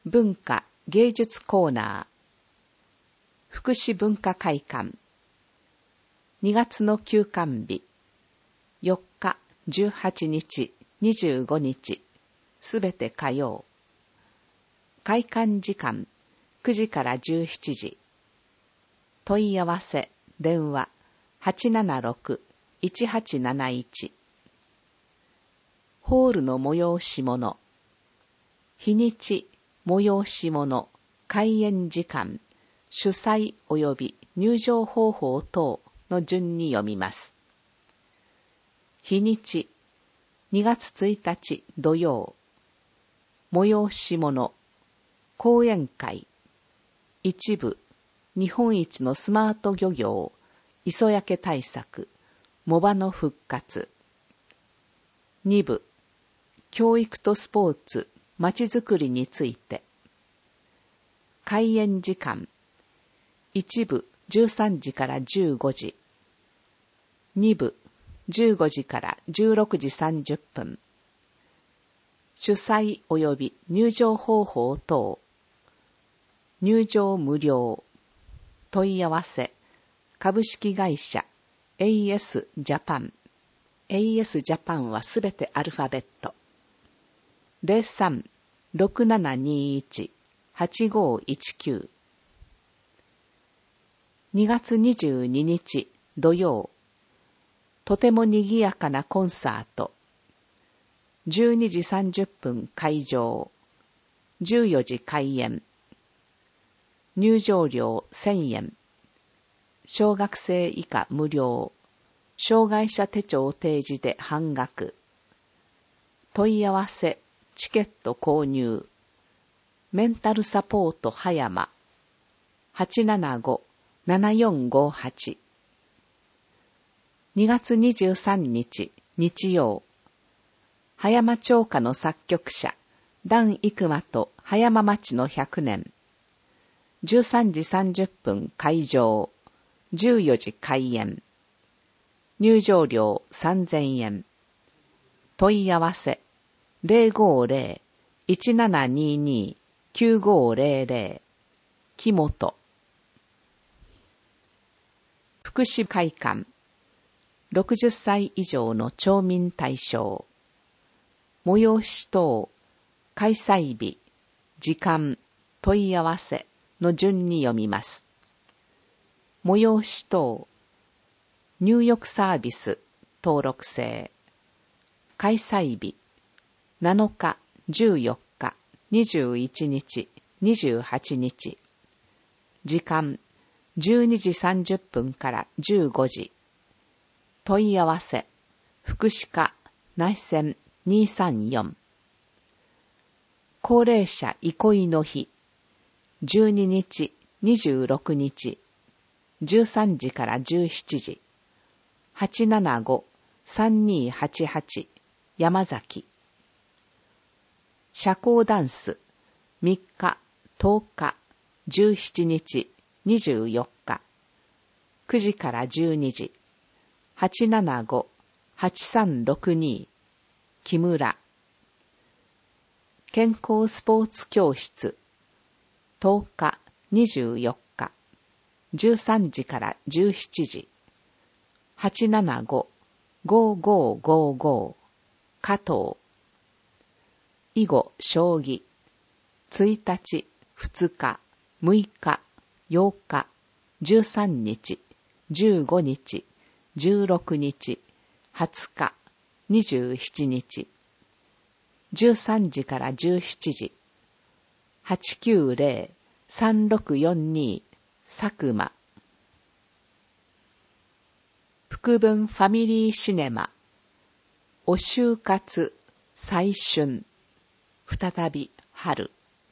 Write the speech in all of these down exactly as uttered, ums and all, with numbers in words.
文化芸術コーナー、福祉文化会館、にがつの休館日、よっか、じゅうはちにち、にじゅうごにち、すべて火曜。会館時間、くじからじゅうしちじ。問い合わせ、電話、はちななろく、いちはちなないち。ホールの催し物。日にち、催し物、開演時間、主催及び入場方法等の順に読みます。日にち、にがつついたち土曜。催し物、講演会。一部、日本一のスマート漁業、磯焼け対策、藻場の復活。二部、教育とスポーツ、まちづくりについて。開演時間。一部、じゅうさんじからじゅうごじ。二部、じゅうごじからじゅうろくじさんじゅっぷん。主催及び入場方法等。入場無料。問い合わせ。株式会社 エーエス ジャパン。エーエス ジャパンはすべてアルファベット。ゼロさん ろくななにいち はちごいちきゅう。にがつにじゅうににち土曜。とてもにぎやかなコンサート。じゅうにじさんじゅっぷん開場。じゅうよじ開演。入場料せんえん。小学生以下無料。障害者手帳提示で半額。問い合わせ、チケット購入。メンタルサポート葉山。はちななご ななよんごはち。にがつにじゅうさんにち日曜。葉山町歌の作曲者、段生馬と葉山町のひゃくねん。じゅうさんじさんじゅっぷん開場。じゅうよじ開演。入場料さんぜんえん。問い合わせ ゼロごゼロ いちななにに きゅうごゼロゼロ。木本。福祉会館。ろくじゅっさい以上の町民対象。催し等、開催日、時間、問い合わせの順に読みます。催し等、入浴サービス、登録制。開催日、なのか、じゅうよっか、にじゅういちにち、にじゅうはちにち。時間、じゅうにじさんじゅっぷんからじゅうごじ。問い合わせ、福祉課、内線にさんよん。高齢者憩いの日、じゅうににち、にじゅうろくにち、じゅうさんじからじゅうしちじ。はちななご さんにはちはち 山崎。社交ダンス、みっか、とおか、じゅうしちにち、にじゅうよっか。くじからじゅうにじ。はちななご はちさんろくに 木村。健康スポーツ教室。とおか、にじゅうよっか。じゅうさんじからじゅうしちじ。はちななご ごごごご 加藤。囲碁将棋。ついたち、ふつか、むいか、ようか、じゅうさんにち、じゅうごにち、じゅうろくにち、はつか、にじゅうしちにち。じゅうさんじからじゅうしちじ。はちきゅうゼロ さんろくよんに 佐久間。福文ファミリーシネマ。お就活、再春。再び春。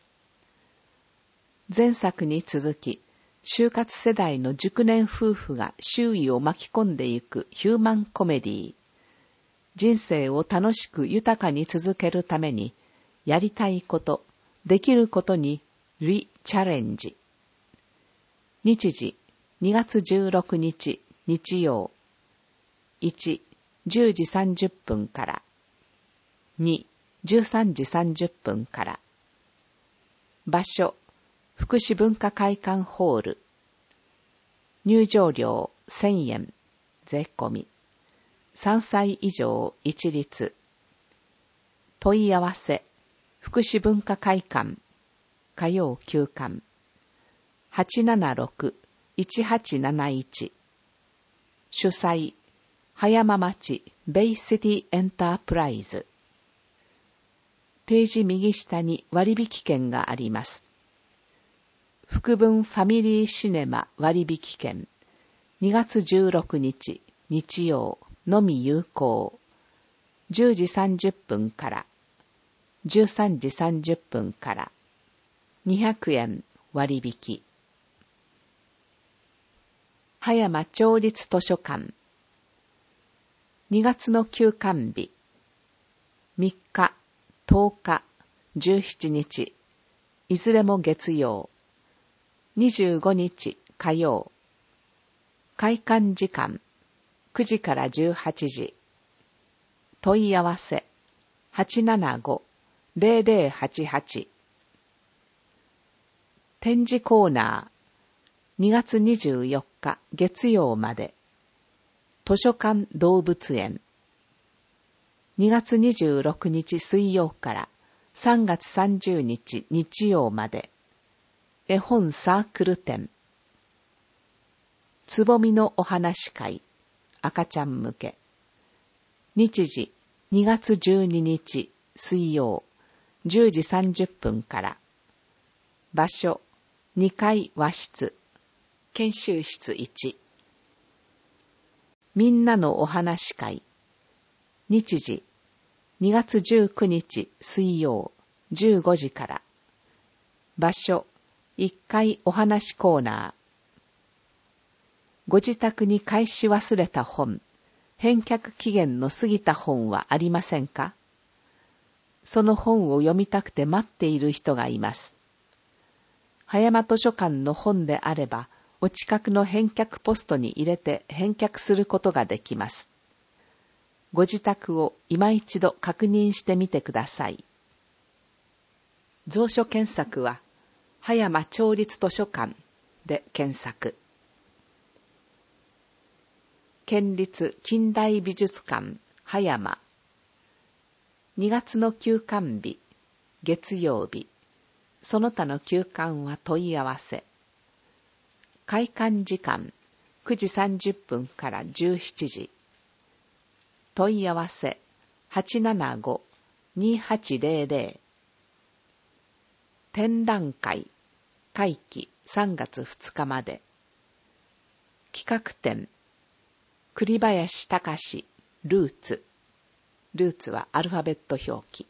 前作に続き、就活世代の熟年夫婦が周囲を巻き込んでいくヒューマンコメディー。人生を楽しく豊かに続けるために、やりたいこと、できることにリチャレンジ。日時、にがつじゅうろくにち日曜。いち、じゅうじさんじゅっぷんから。に、じゅうさんじさんじゅっぷんから。 場所、福祉文化会館ホール。入場料せんえん、税込み。さんさい以上一律。問い合わせ、福祉文化会館、火曜休館。はちななろく、いちはちなないち。主催、葉山町ベイシティエンタープライズ。ページ右下に割引券があります。福文ファミリーシネマ割引券。にがつじゅうろくにち日曜のみ有効。じゅうじさんじゅっぷんからじゅうさんじさんじゅっぷんからにひゃくえん割引。葉山町立図書館。にがつの休館日。みっか、とおか、じゅうしちにち、いずれも月曜。にじゅうごにち火曜。開館時間、くじからじゅうはちじ。問い合わせ、はちななご、ぜろぜろはちはち。展示コーナー、にがつにじゅうよっか月曜まで。図書館動物園。にがつにじゅうろくにち水曜からさんがつさんじゅうにち日曜まで。絵本サークル展。つぼみのお話会、赤ちゃん向け。日時、にがつじゅうににち水曜、じゅうじさんじゅっぷんから。場所、にかい和室、研修室いち。みんなのお話会。日時、にがつじゅうくにち水曜、じゅうごじから。場所、いっかいお話コーナー。ご自宅に返し忘れた本、返却期限の過ぎた本はありませんか？その本を読みたくて待っている人がいます。葉山図書館の本であれば、お近くの返却ポストに入れて返却することができます。ご自宅を今一度確認してみてください。蔵書検索は、葉山町立図書館で検索。県立近代美術館葉山。にがつの休館日、月曜日。その他の休館は問い合わせ。開館時間、くじさんじゅっぷんからじゅうしちじ。問い合わせ、はちななご、にはちぜろぜろ。展覧会、会期さんがつふつかまで。企画展、栗林隆ルーツ。ルーツはアルファベット表記。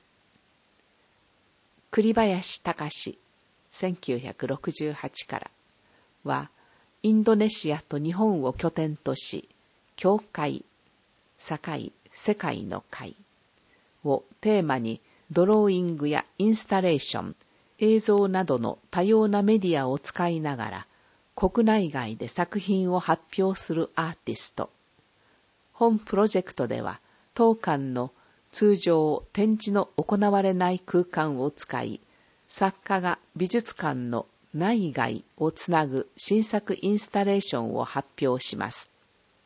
栗林隆、せんきゅうひゃくろくじゅうはちからは、インドネシアと日本を拠点とし、教会、境、世界の会をテーマにドローイングやインスタレーション、映像などの多様なメディアを使いながら、国内外で作品を発表するアーティスト。本プロジェクトでは、当館の通常展示の行われない空間を使い、作家が美術館の内外をつなぐ新作インスタレーションを発表します。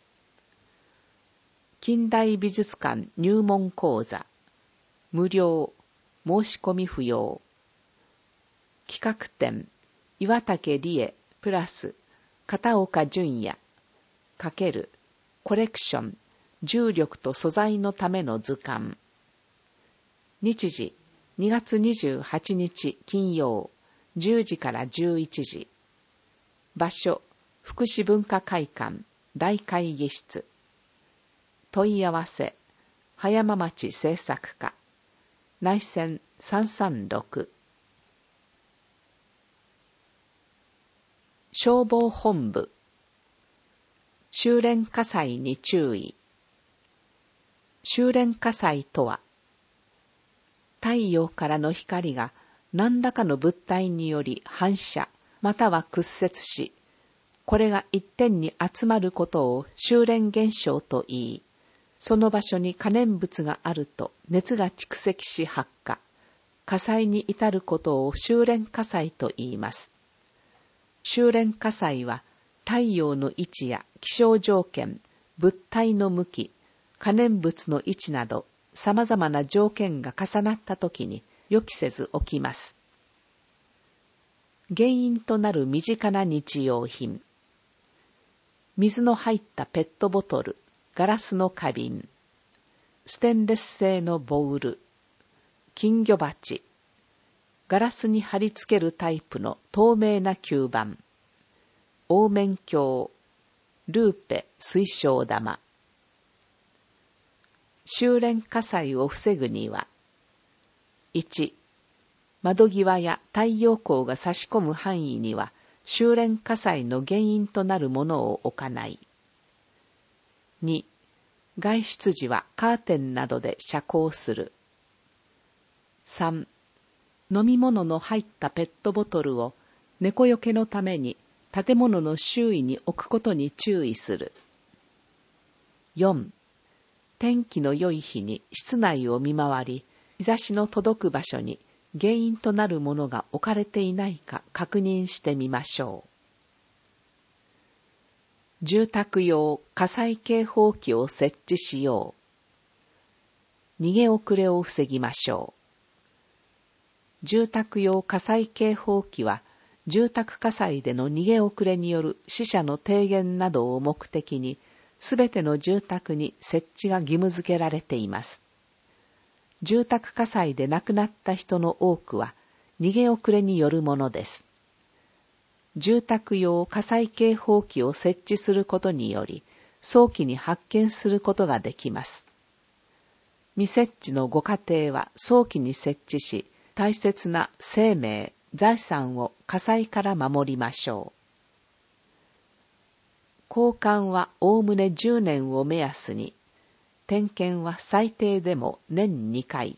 近代美術館入門講座、無料、申し込み不要。企画展、岩竹理恵プラス片岡純也×コレクション、重力と素材のための図鑑。日時、にがつにじゅうはちにち金曜、じゅうじからじゅういちじ。場所、福祉文化会館、大会議室。問い合わせ、葉山町制作課、内線さんさんろく。消防本部。収斂火災に注意。収斂火災とは、太陽からの光が何らかの物体により反射または屈折し、これが一点に集まることを収斂現象と言い、その場所に可燃物があると熱が蓄積し発火、 火災に至ることを修練火災と言います。修練火災は太陽の位置や気象条件、物体の向き、可燃物の位置など様々な条件が重なったときに予期せず起きます。原因となる身近な日用品。水の入ったペットボトル、ガラスの花瓶、ステンレス製のボウル、金魚鉢、ガラスに貼り付けるタイプの透明な吸盤、凹面鏡、ルーペ水晶玉。修練火災を防ぐには、いち、窓際や太陽光が差し込む範囲には修練火災の原因となるものを置かない。に、外出時はカーテンなどで遮光する。さん、飲み物の入ったペットボトルを猫よけのために建物の周囲に置くことに注意する。よん、天気の良い日に室内を見回り、日差しの届く場所に原因となるものが置かれていないか確認してみましょう。住宅用火災警報器を設置しよう。逃げ遅れを防ぎましょう。住宅用火災警報器は、住宅火災での逃げ遅れによる死者の低減などを目的に、すべての住宅に設置が義務付けられています。住宅火災で亡くなった人の多くは、逃げ遅れによるものです。住宅用火災警報器を設置することにより、早期に発見することができます。未設置のご家庭は早期に設置し、大切な生命、財産を火災から守りましょう。交換はおおむねじゅうねんを目安に、点検は最低でも年にかい。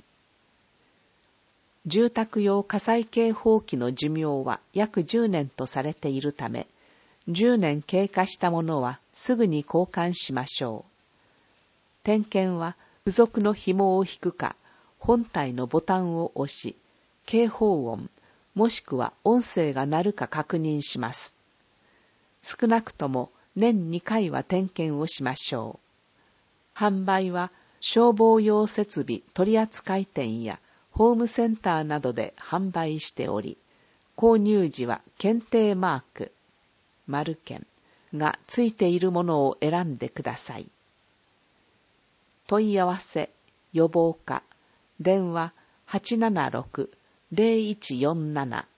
住宅用火災警報器の寿命は約じゅうねんとされているため、じゅうねん経過したものはすぐに交換しましょう。点検は付属の紐を引くか、本体のボタンを押し、警報音、もしくは音声が鳴るか確認します。少なくとも年にかいは点検をしましょう。販売は消防用設備取扱店やホームセンターなどで販売しており、購入時は検定マーク、丸券がついているものを選んでください。問い合わせ、予防課、電話 はちななろく ゼロいちよんなな。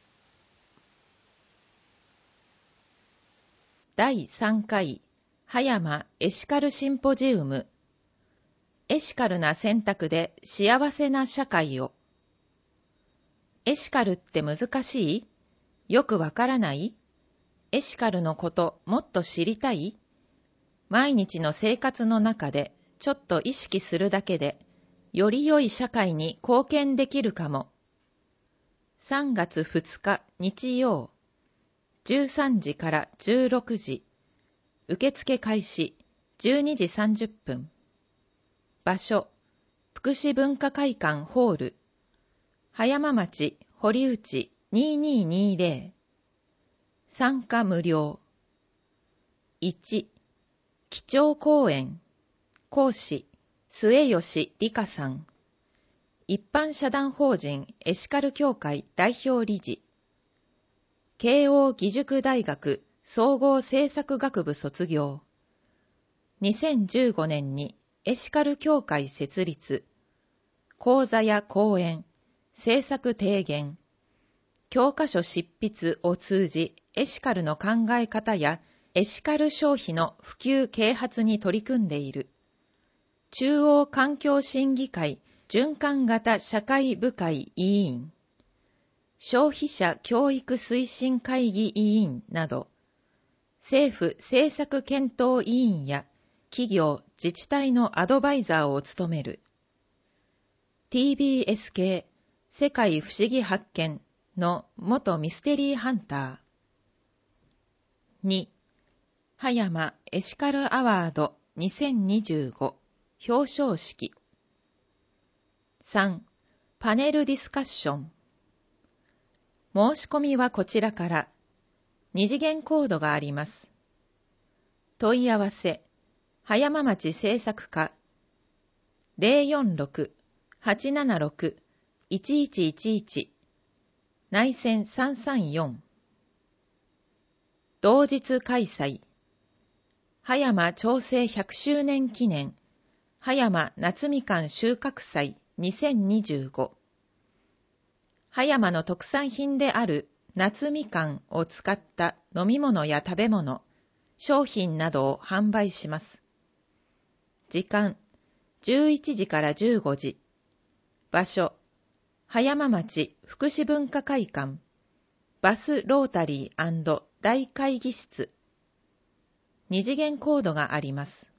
だいさんかい葉山エシカルシンポジウム。エシカルな選択で幸せな社会を。エシカルって難しい？よくわからない？エシカルのこともっと知りたい？毎日の生活の中でちょっと意識するだけで、より良い社会に貢献できるかも。さんがつふつか日曜、じゅうさんじからじゅうろくじ、受付開始じゅうにじさんじゅっぷん。場所、福祉文化会館ホール、葉山町堀内にせんにひゃくにじゅう。参加無料。いち、基調講演。講師、末吉理香さん。一般社団法人エシカル協会代表理事。慶応義塾大学総合政策学部卒業。にせんじゅうごねんにエシカル協会設立。講座や講演、政策提言、教科書執筆を通じエシカルの考え方やエシカル消費の普及啓発に取り組んでいる。中央環境審議会循環型社会部会委員、消費者教育推進会議委員など、政府政策検討委員や企業自治体のアドバイザーを務める。ティービーエス 系世界不思議発見の元ミステリーハンター。に、葉山エシカルアワードにせんにじゅうご表彰式。さん、 パネルディスカッション。申し込みはこちらから。二次元コードがあります。問い合わせ、葉山町制作課 ゼロよんろく はちななろく いちいちいちいち 内線さんさんよん。同日開催。葉山長征ひゃくしゅうねん記念葉山夏みかん収穫祭にせんにじゅうご。葉山の特産品である夏みかんを使った飲み物や食べ物、商品などを販売します。時間、じゅういちじからじゅうごじ。場所、葉山町福祉文化会館、バスロータリー&大会議室。二次元コードがあります。